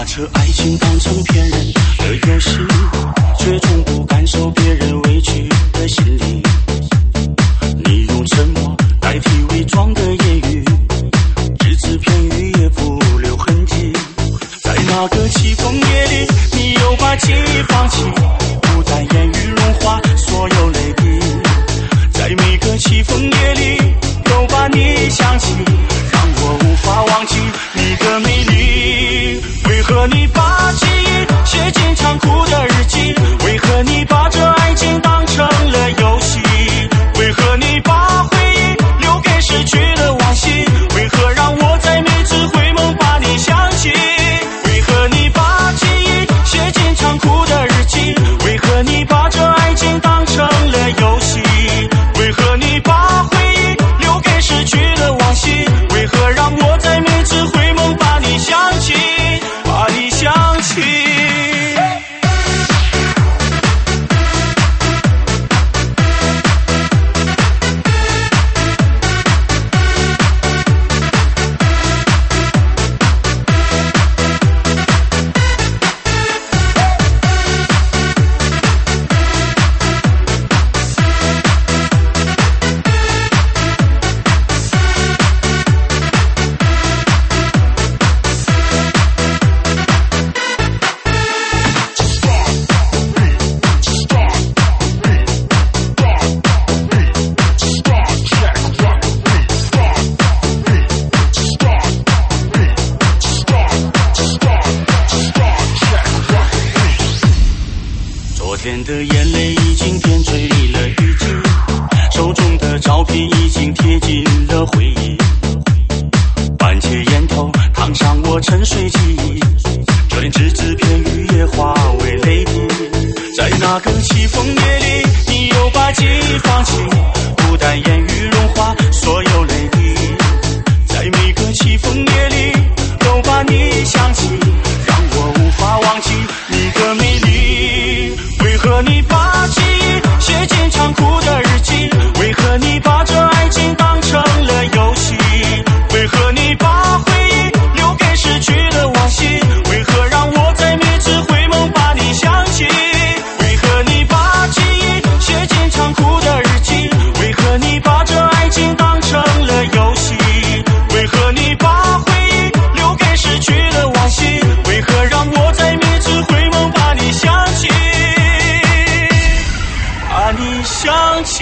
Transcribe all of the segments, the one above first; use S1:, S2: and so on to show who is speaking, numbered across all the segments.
S1: 这爱情当成骗人的游戏，却从不感受别人委屈的心理。你用沉默代替伪装的言语，只字片语也不留痕迹。在那个凄风夜里，你又把记忆放弃，不但言语融化所有泪滴。在每个凄风夜里，又把你想起，让我无法忘记你的美丽。为何你把记忆写进残酷的日记？为何你把这爱情当成了游戏？为何你把回忆留给失去的往昔？为何让我在每次回梦把你想起？为何你把记忆写进残酷的日记？为何你把这爱情当成了游戏？为何你把回忆留给失去的往昔？为何让我在每次回梦把你想起？把你想起。昨天的眼泪已经变嘴里了雨季，手中的照片已经贴近了回忆，半截烟头烫伤我沉睡记忆，这只字片语也化为泪滴。在那个凄风夜里，你又把记忆放弃，不但言语融化所有泪滴。在每个凄风夜里，都把你想起，让我无法忘记你的美丽。为何你把记忆写进残酷的日记？为何你把这爱情当成了游戏？为何你把回忆留给失去的往昔？为何让我在每次回梦把你想起？为何你把记忆写进残酷的日记？为何你把这爱情当成了游戏？为何你把回忆留给失去的往昔？为何让我在每次回梦把你想起？把你想起。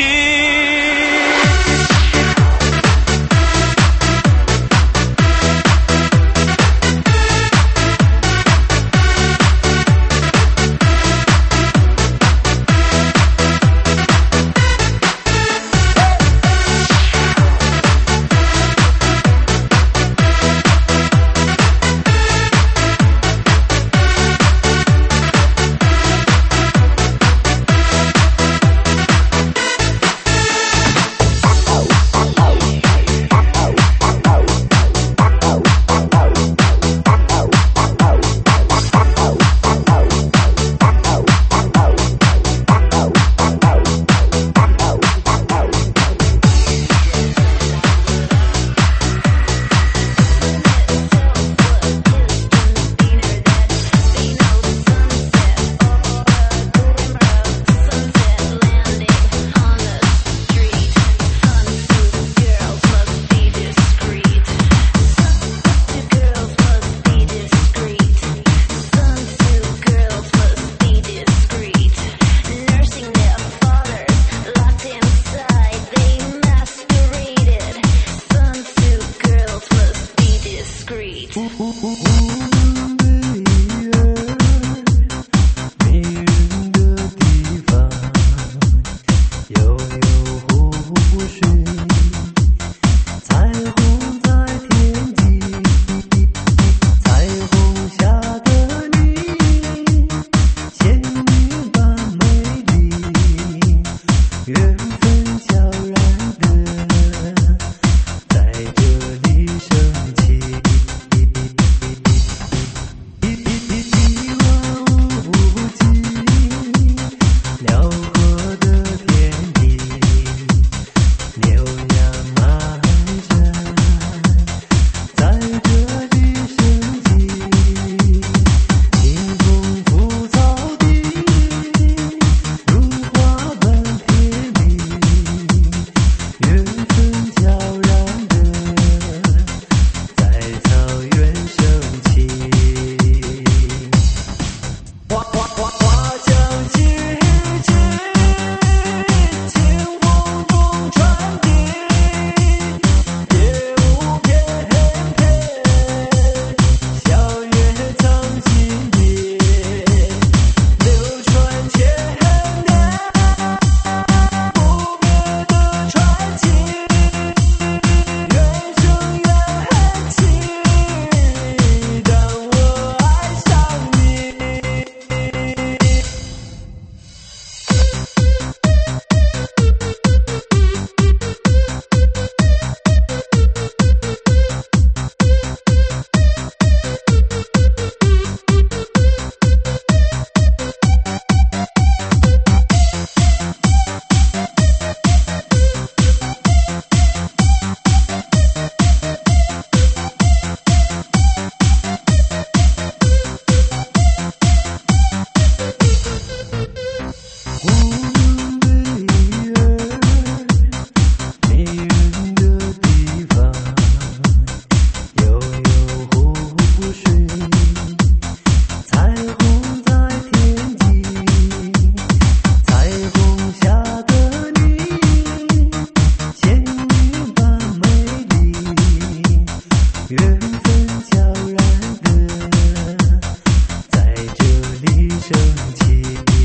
S2: 缘分悄然的在这里升起，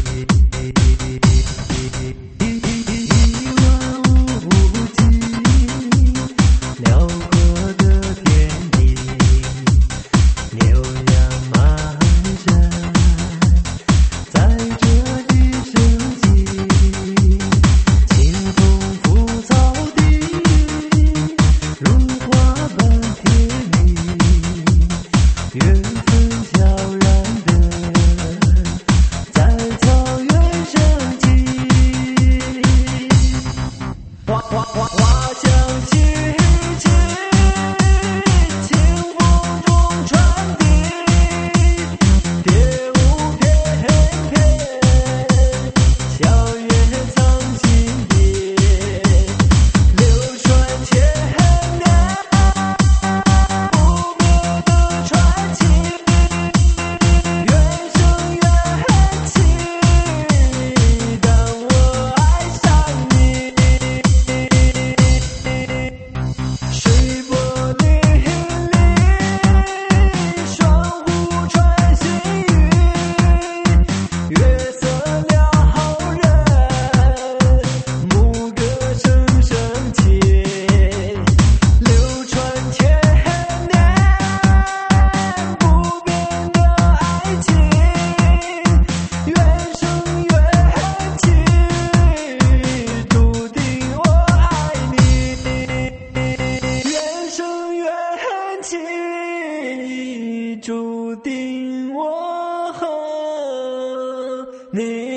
S2: 一望无际辽阔的天地，牛羊满山在这里升起，清风拂草地，如花般甜蜜，缘分悄然的在草原升起，花香细细，清风中传递，蝶舞翩翩，笑月藏心底，流传千年，不灭的传奇，缘生缘起，当我爱上你，水波粼粼，双湖传细语，月色撩人，牧歌声声切，流传千年，不变的爱情，缘生缘起，注定我爱你，缘生缘起，注定我和你。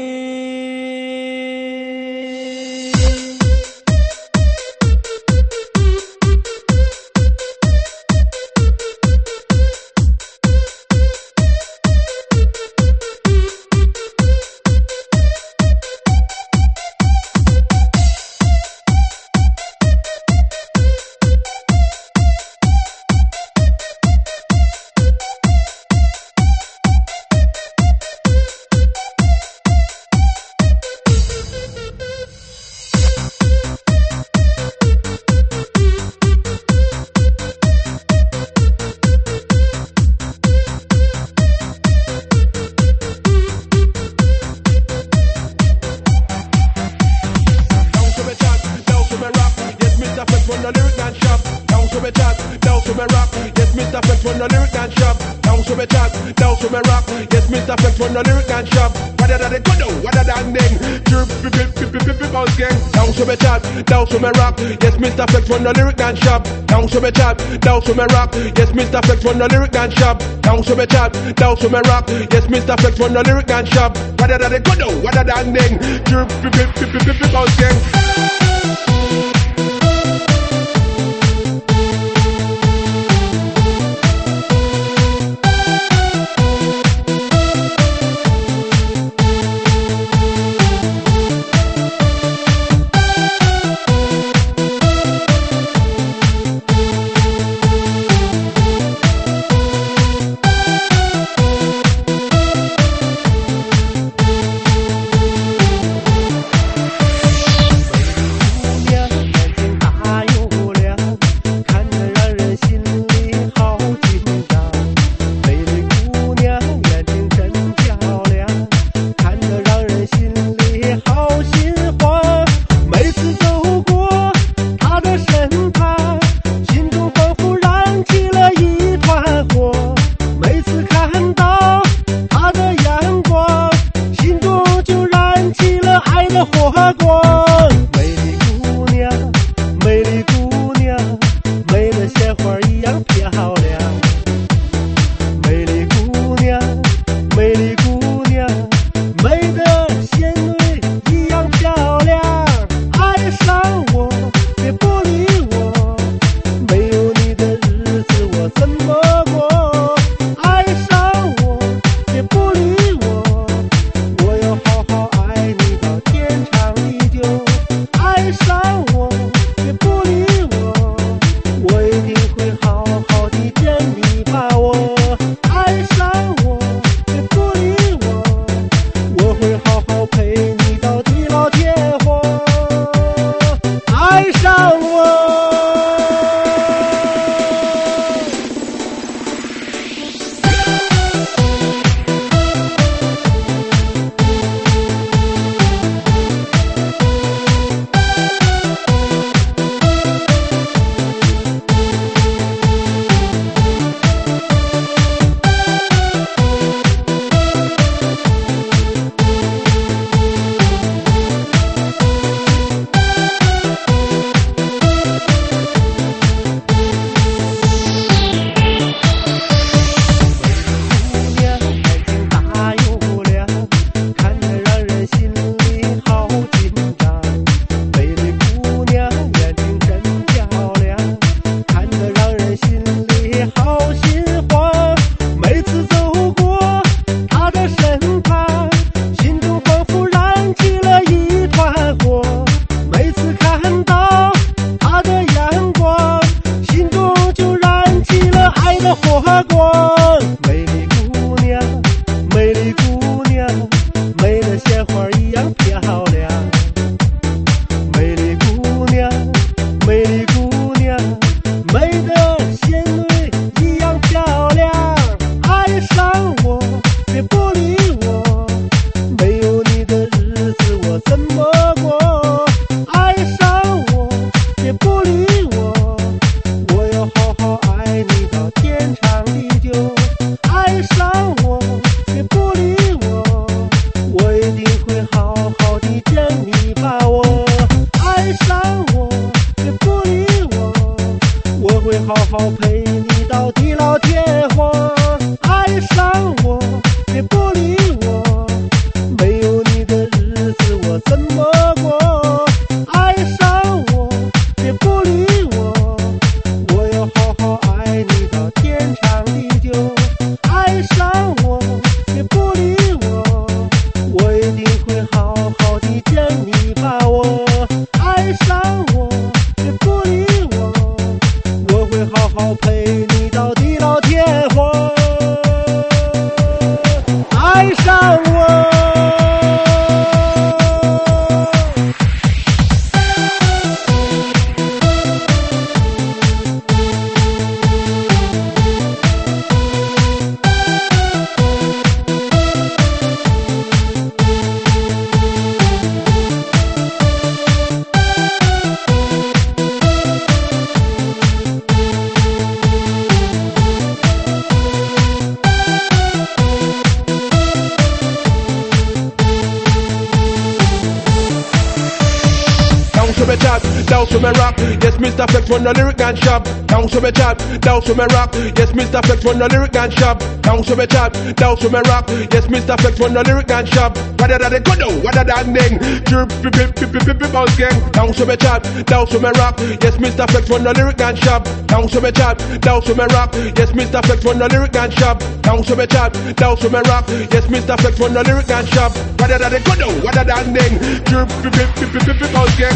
S3: Down to me chat, down to me rock. Yes, Mr. Flex run the lyric and shop. Down to me chat, down to me rock. Yes, Mr. Flex run the lyric and shop. Rather than the good, rather than ding. Chirp, pip, pip, pip, pip, pip, bounce gang. Down to me chat, down to me rock. Yes, Mr. Flex run the lyric and shop. Down to me chat, down to me rock. Yes, Mr. Flex run the lyric and shop. Down to me chat, down to me rock. Yes, Mr. Flex run the lyric and shop. Rather than the good, rather than ding. Chirp, pip, pip, pip, pip, pip, bounce gang.
S2: 的火光。美丽姑娘，美丽姑娘，美得鲜花一样漂亮。美丽姑娘，美丽姑娘，美得仙女一样漂亮。爱上我，别不理我，没有你的日子我怎么过？爱上我，别不理我，我要好好爱你到天长地久。爱上我，别不理我，我一定会好好的将你把握。爱上我，别不理我，我会好好陪你到地老天荒。爱上我，别不理我，没有你的日子我怎么过？爱上我，别不理我，我要好好爱你到天长地久。爱上我，别不理我，我一定会好好的将你把握。爱上我，别不理我，我会好好陪你到地老天荒。爱上我。
S3: Down to me rock, yes, Mr. Flex run the lyric and shop. Down to me chat, down to me rock, yes, Mr. Flex run the lyric and shop. Down to me chat, down to me rock, yes, Mr. Flex run the lyric and shop. Wada da de kudo, wada da ding, chirp pip pip pip pip pip bounce gang. Down to me chat, down to me rock, yes, Mr. Flex run the lyric and shop. Down to me chat, down to me rock, yes, Mr. Flex run the lyric and shop. Down to me chat, down to me rock, yes, Mr. Flex run the lyric and shop. Wada da de kudo, wada da ding, chirp pip pip pip pip pip bounce gang.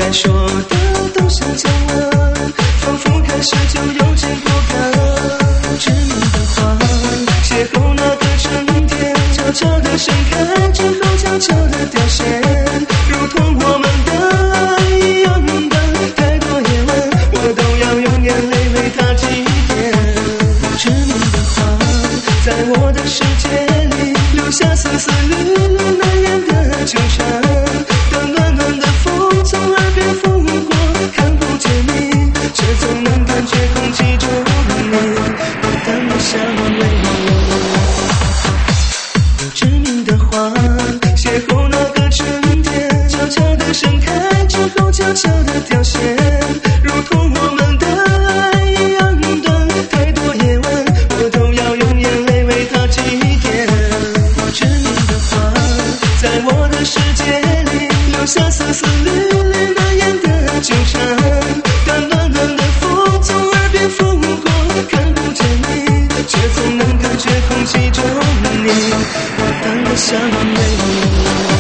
S4: 该说的都想讲了，仿佛开始就有见过感。不知名的花，邂逅那个春天，悄悄地盛开之后悄悄地凋谢，如同我们的爱一样的，太多夜晚我都要用眼泪为它祭奠。不知名的花，在我的世界里留下丝丝缕缕难言的纠缠，当暖暖的风从耳边拂过，看不见你，却总能感觉空气中你孤单的向往泪流。不知名的花，邂逅那个春天，悄悄地盛开之后悄悄地凋谢，如同我们的爱一样短，太多夜晚我都要用眼泪为它祭奠。不知名的花，在我的世界里留下丝丝缕缕难言的纠缠，当暖暖的风从耳边拂过，看不见你，却总能感觉空气中你孤单的向往泪流。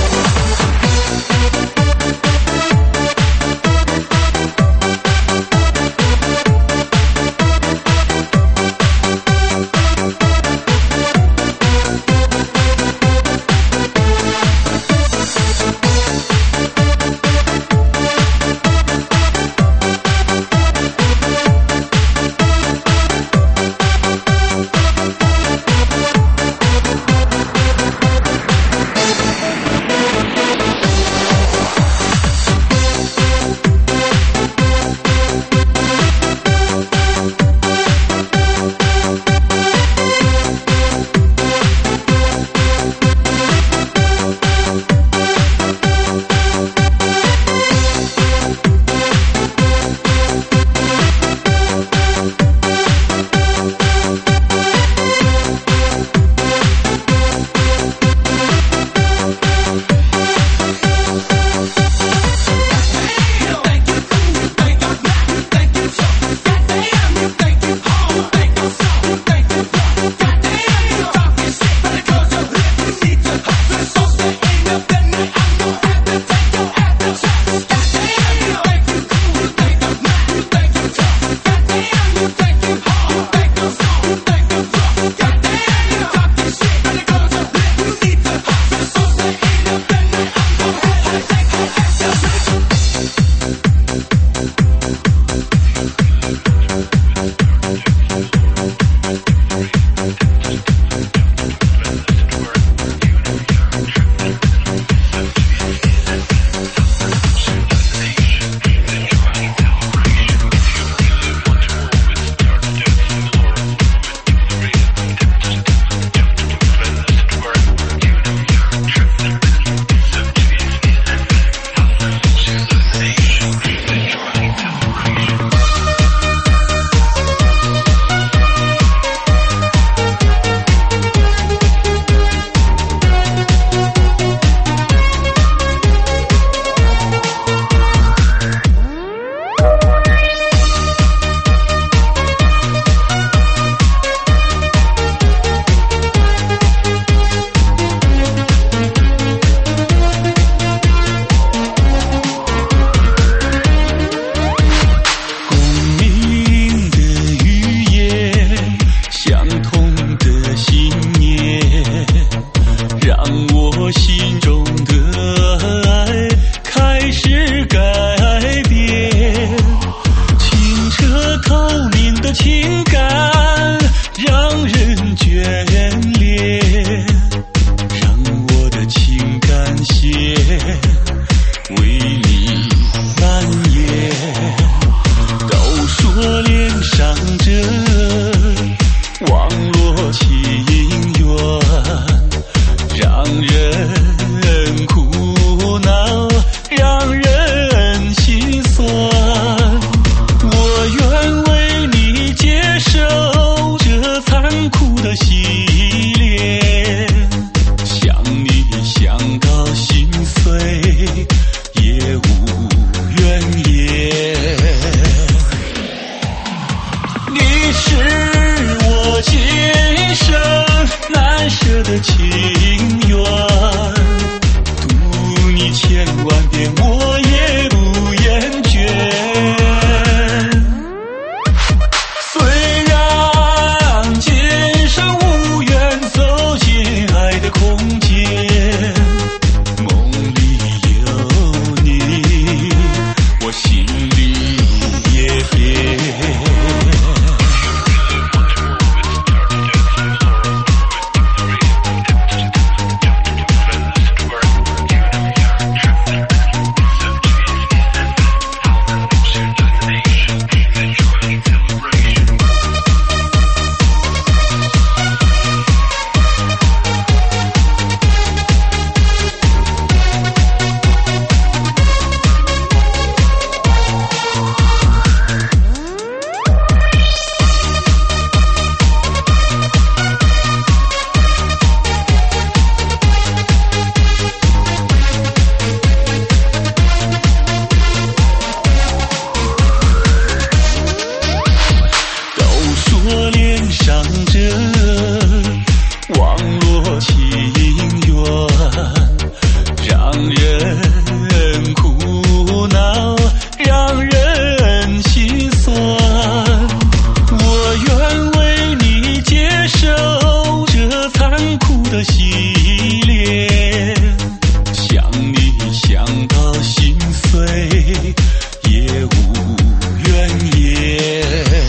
S1: 人苦恼，让人心酸。我愿为你接受这残酷的洗礼，想你想到心碎，也无怨言。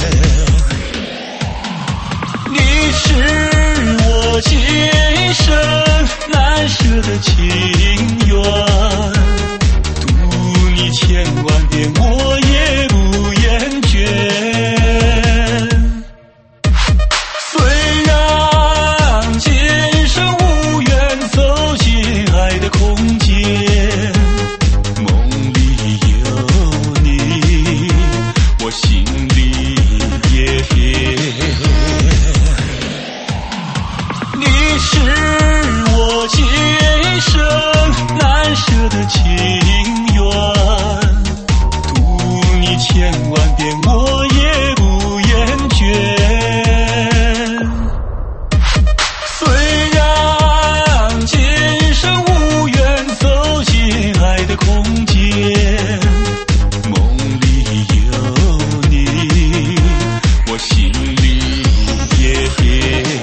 S1: 你是我今生难舍的情缘，读你千万遍我也不厌倦。虽然今生无缘走进爱的空间，梦里有你，我心里也甜。你是我今生难舍的情缘，读你千万遍我也不厌倦。虽然今生无缘走进爱的空间，梦里有你，我心里也甜。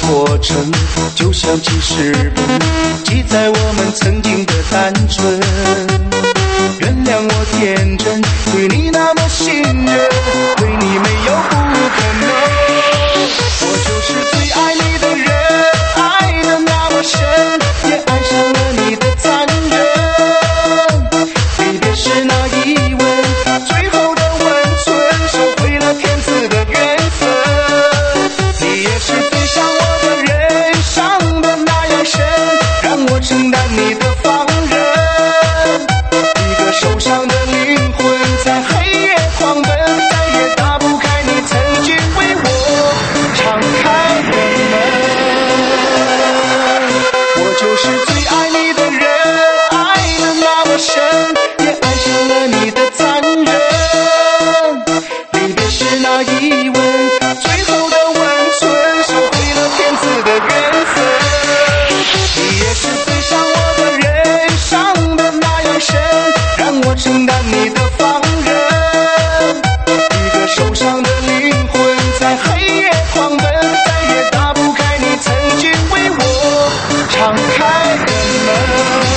S4: 过程，就像记事本，记载我们曾经的单纯。原谅我天真，对你那么信任，对你没有不可能。我就是最爱你的人，爱得那么深，也爱上了你的残忍。离别时那一吻，最后的温存，收回了天赐的缘分。你也是最伤我的人，伤得那样深，让我承担你的放任。一个受伤的灵魂，在黑夜狂奔，再也打不开你曾经为我敞开的门。我就是最爱你的人，爱得那么深，也爱上了你的残忍。离别时那一吻，最后的温存，收回了天赐的缘分。你也是最伤我的人，伤得那样深，让我承担你的放任。一个受伤的灵魂，在黑夜狂奔，再也打不开你曾经为我敞开的门。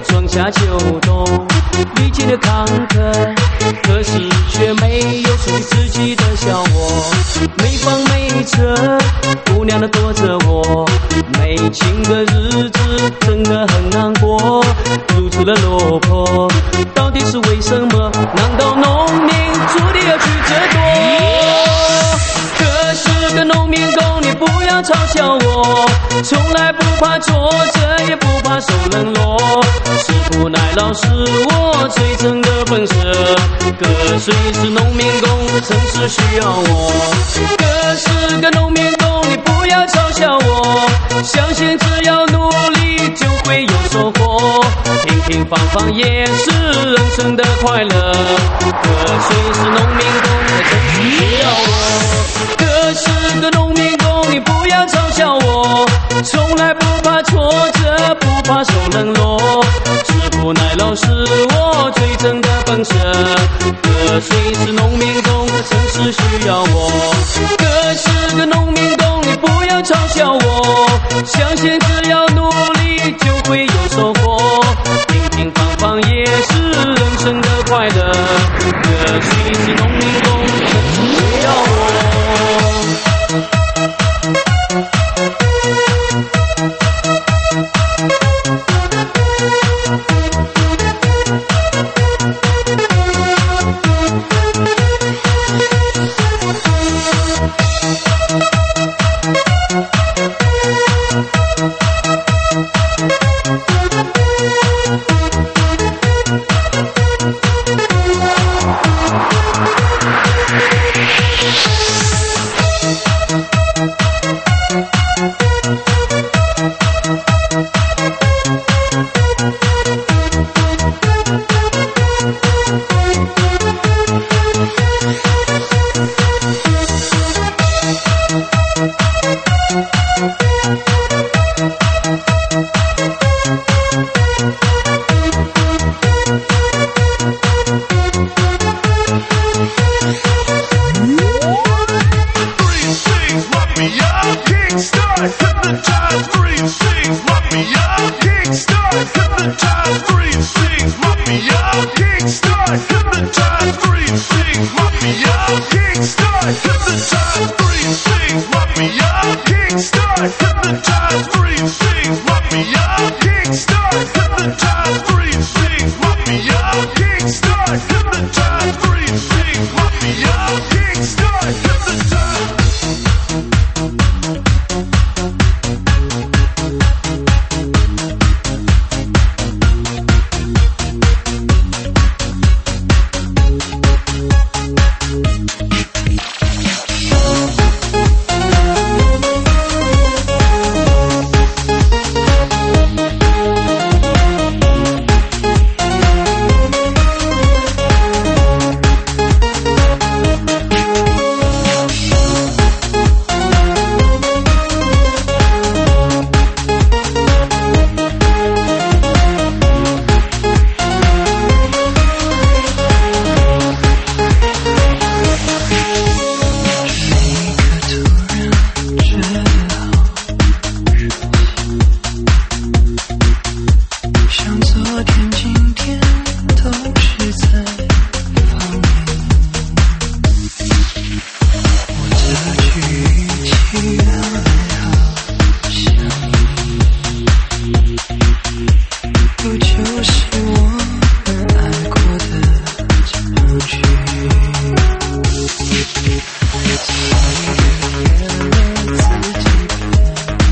S5: 春夏秋冬历经了坎坷，可是却没有属于自己的小窝。没房没车，姑娘的躲着我，没情的日子真的很难过。如此的落魄，到底是为什么？难道农民注定要去折多？可是个农民工，你不要嘲笑我，从来不怕挫折，也不怕受冷落。吃苦耐劳是我最真的本色，个虽是农民工，城市需要我。可是个农民工，你不要嘲笑我，相信只要努力就会有收获。平平凡凡也是人生的快乐，个虽是农民工，城市需要我。可是个农民工，你不要嘲笑我，从来不怕挫折，不怕受冷落。吃苦耐劳是我最真的本色，个虽是农民工，城市需要我。可是个农民工，你不要嘲笑我，相信只要努力就会有收获。平平凡凡也是人生的快乐，个虽是农民工，城市需要我。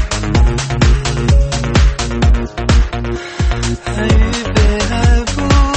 S4: 还预备还不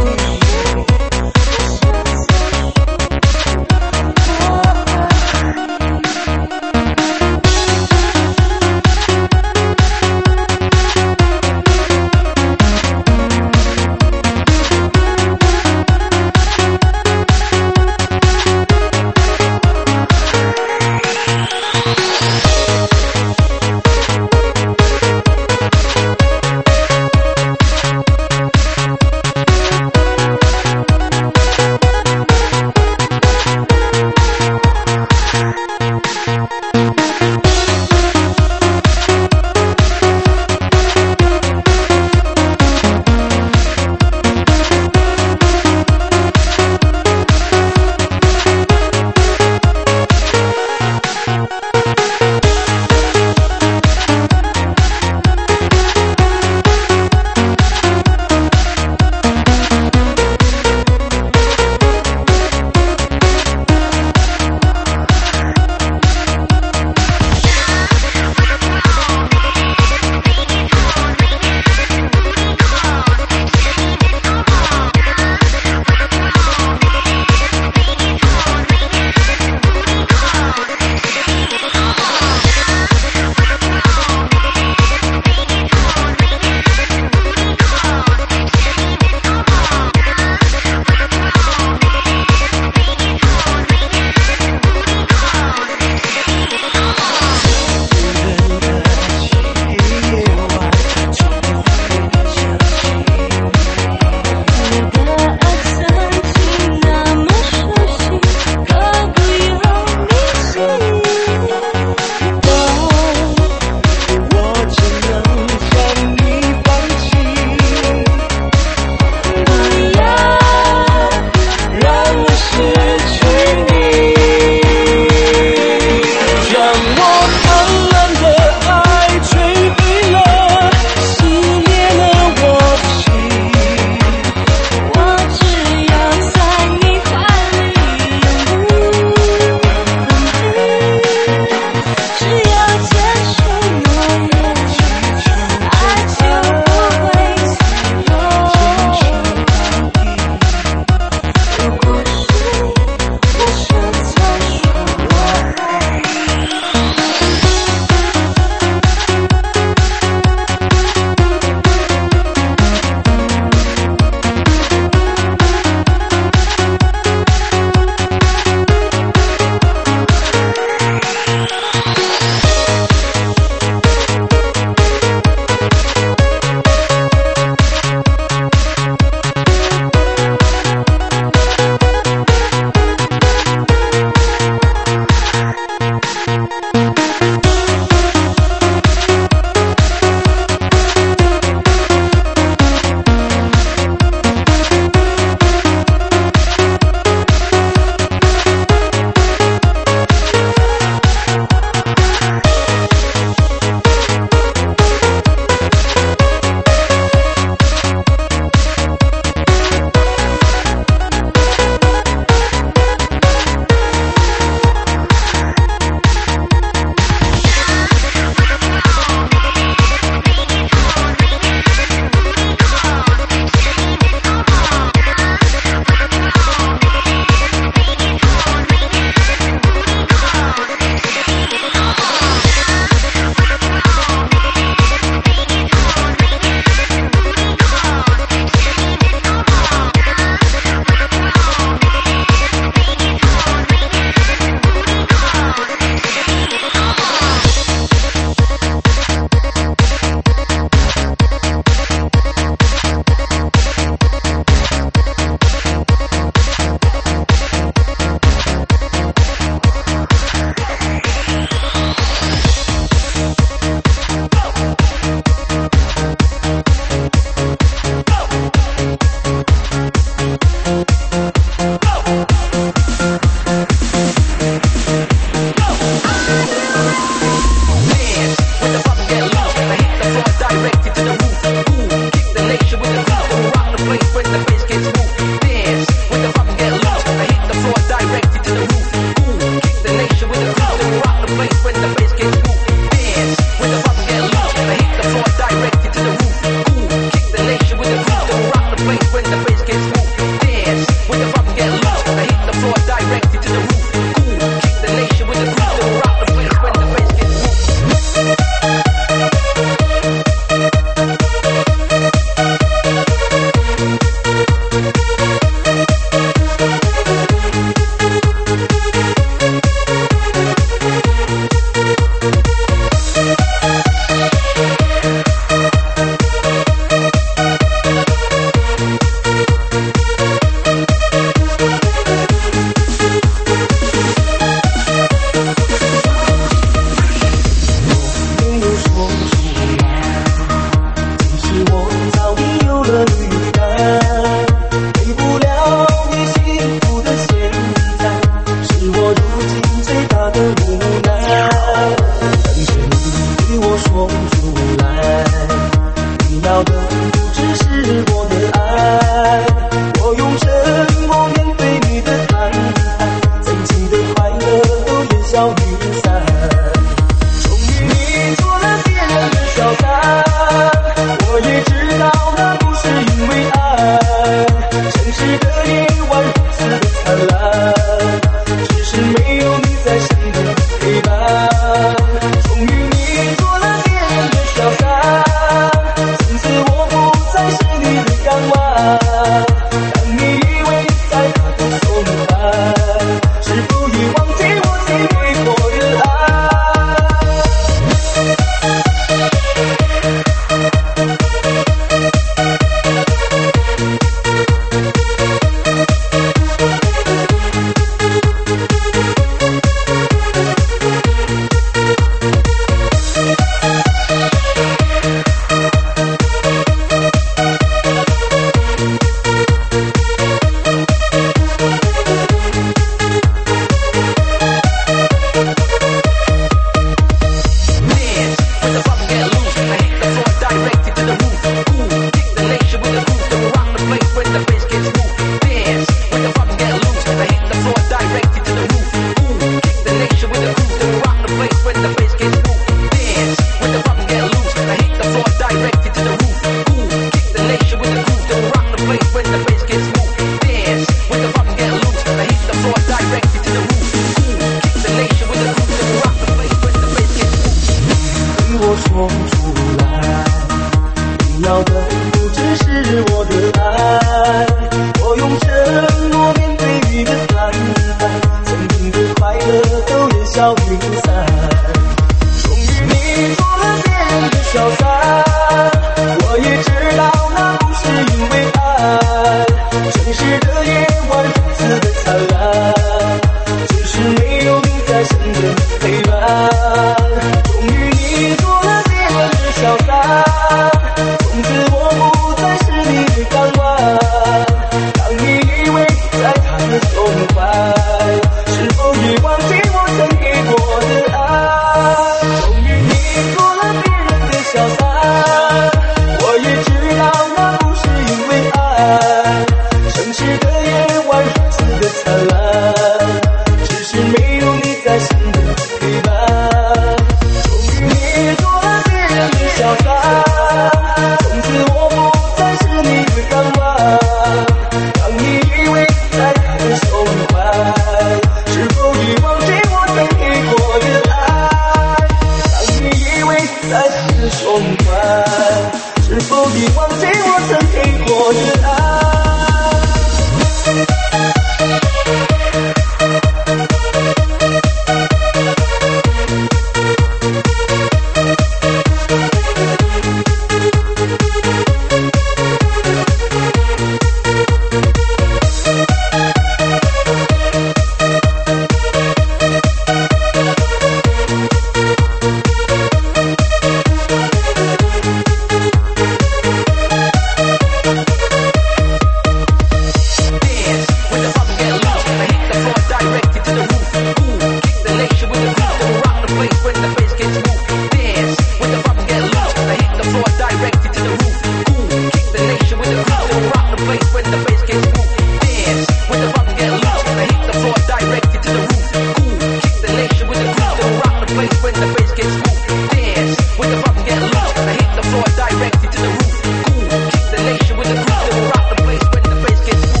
S6: bass gets moved. Dance when the rubber get loose. I hit the floor directly to the roof. Ooh, kick the nation with the groove. And rock the place when the bass gets moved. Dance when the rubber get loose. I hit the floor directly to the roof. Ooh, kick the nation with the groove. And rock the place when the bass gets moved. Dance when the rubber get loose. I hit the floor directly to the roof. Ooh, kick the nation with the groove. And rock the place when the bass gets moved.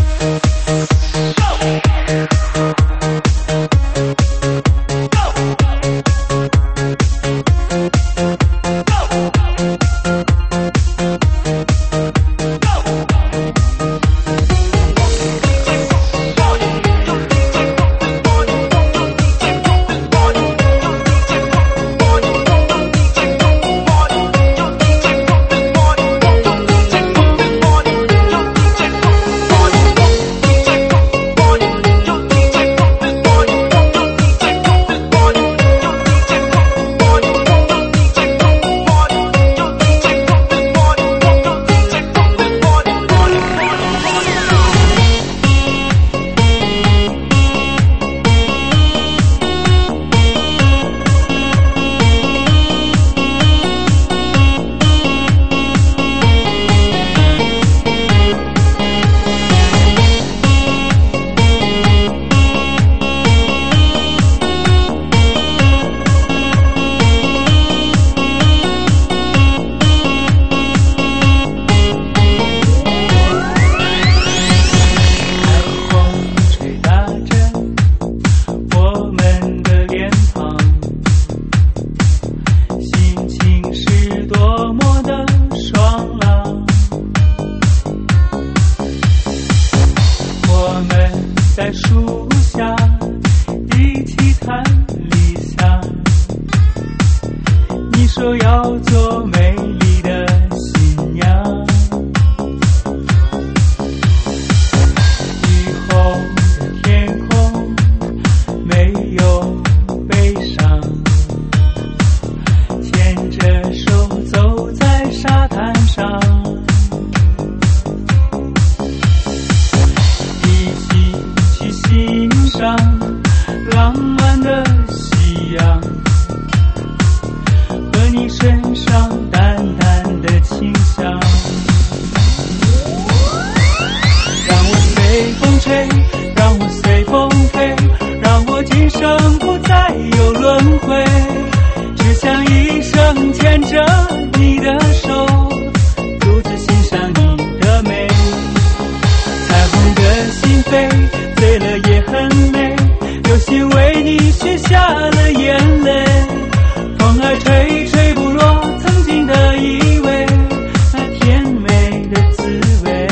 S7: 在树下一起谈理想，你说要做美丽的新娘，雨后的天空没有悲伤，牵着手走在沙滩上，欣赏浪漫的夕阳，和你身上淡淡的清香，让我随风吹，让我随风飞，让我今生不再有轮回，只想一生牵着你的手，独自欣赏你的美，彩虹的心扉醉了也很美，流星为你许下了眼泪，风儿吹吹不落曾经的以为，那甜美的滋味。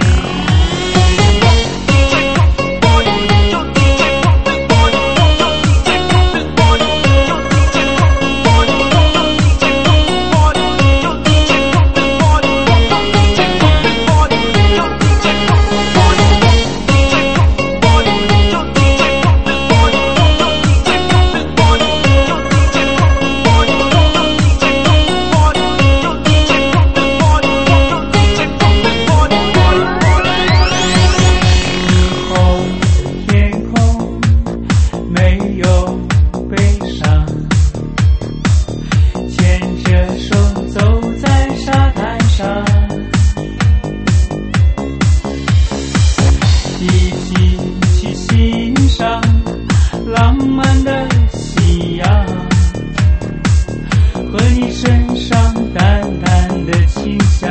S7: 浪漫的夕阳，和你身上淡淡的清香，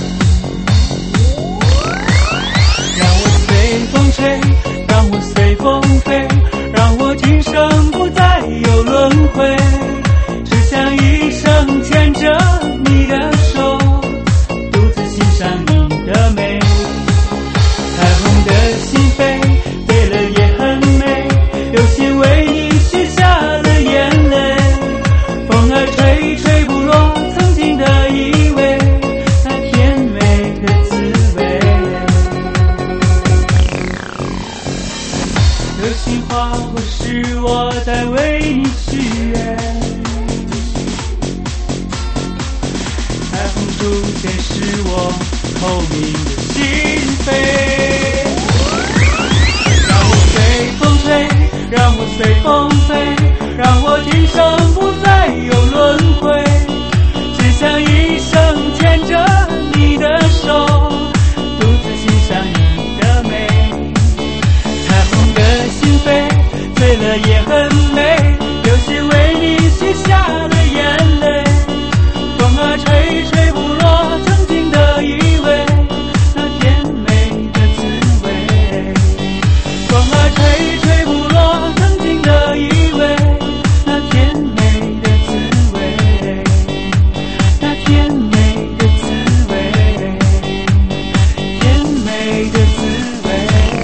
S7: 让我随风吹，让我随风飞，让我今生不再有轮回，只想一生牵着你的手，独自欣赏你的美，彩虹的心扉醉了也很美，流星为你许下了眼泪，风儿吹吹不落曾经的以为，那甜美的滋味。流星划过是我在为你许愿，彩虹出现是我透明的心扉，让我随风吹，让我随风飞，让我今生不再的也很美，有些为你写下的眼泪。风儿吹吹不落曾经的以为，那甜美的滋味。风儿吹吹不落曾经的以为，那甜美的滋味，那甜美的滋味，甜美的滋味。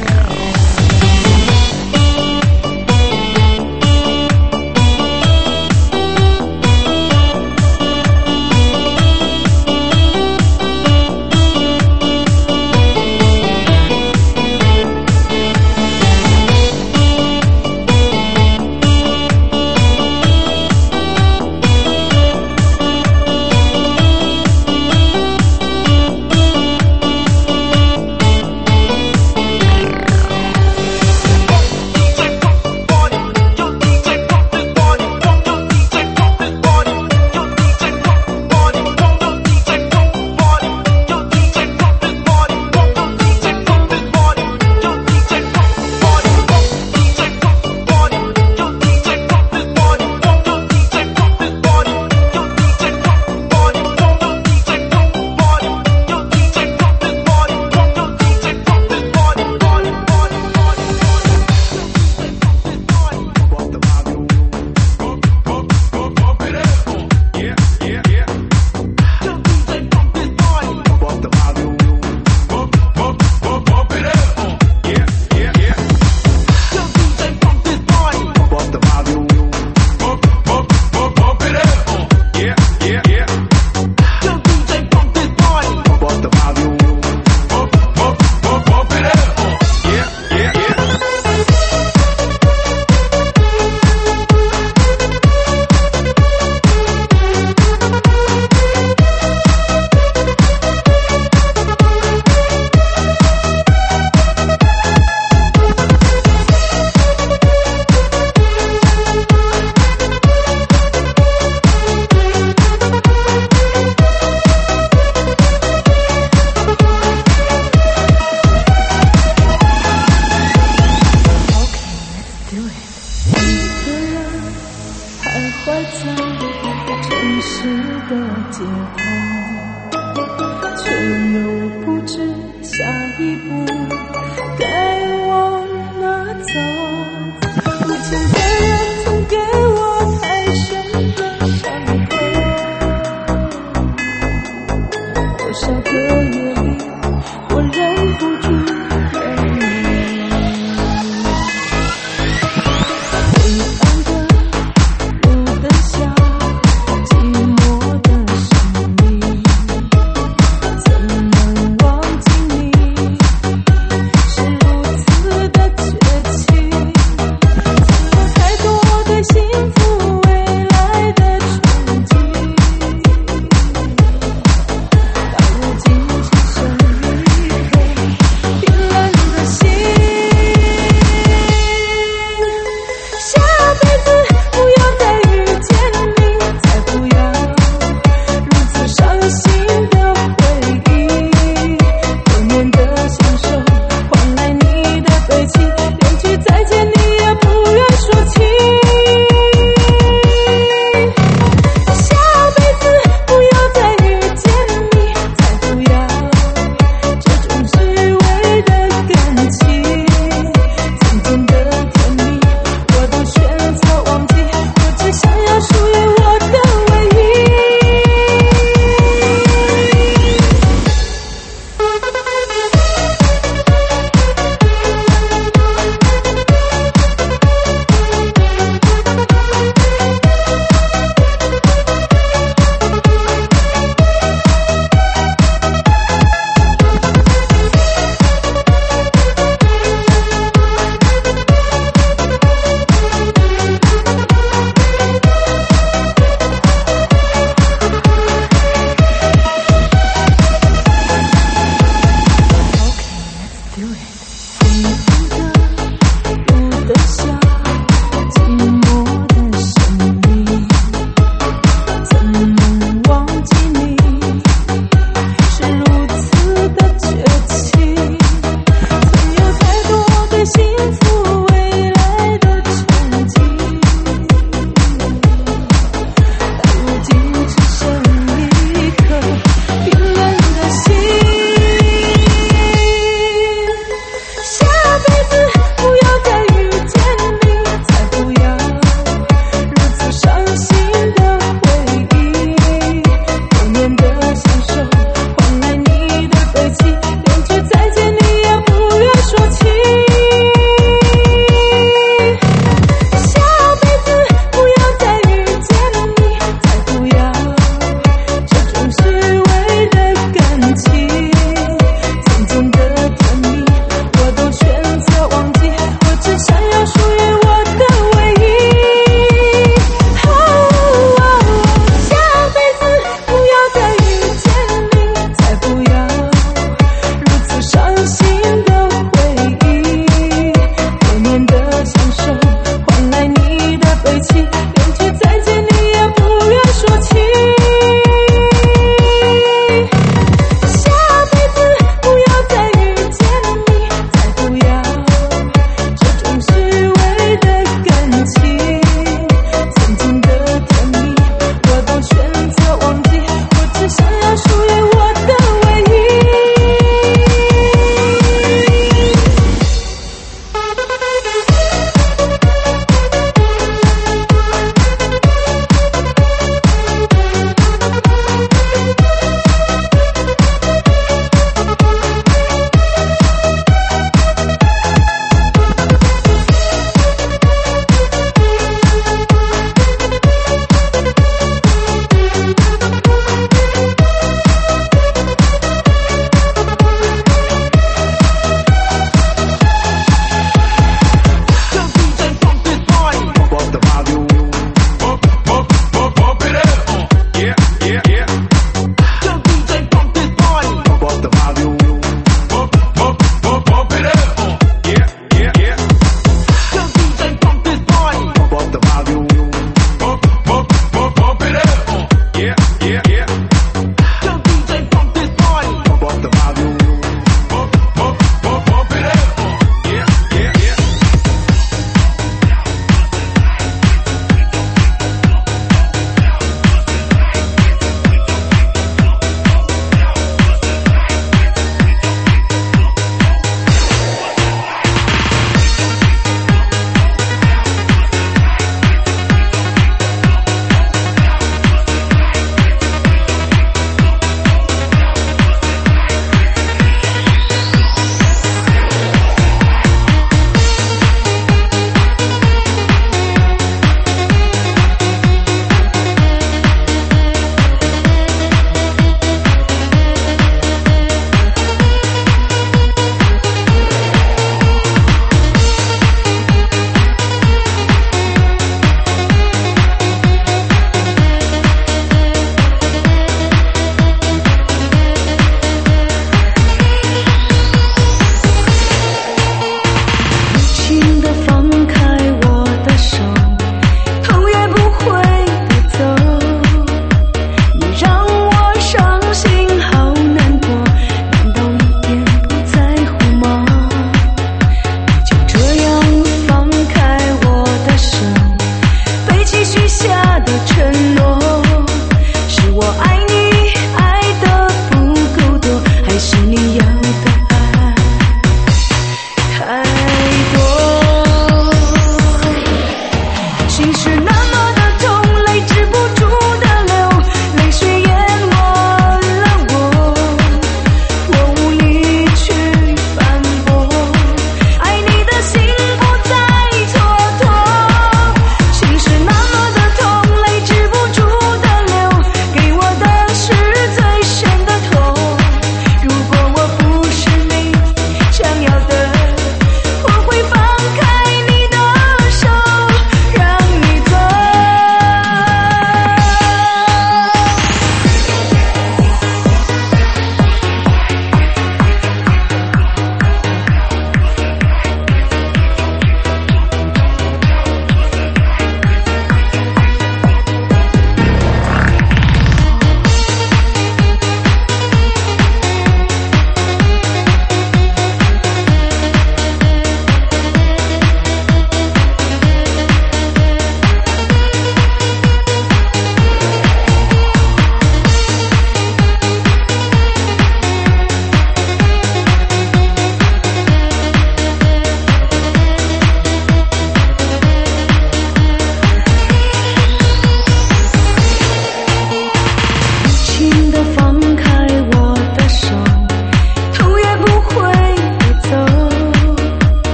S4: 徘徊在城市的街头，却又不知下一步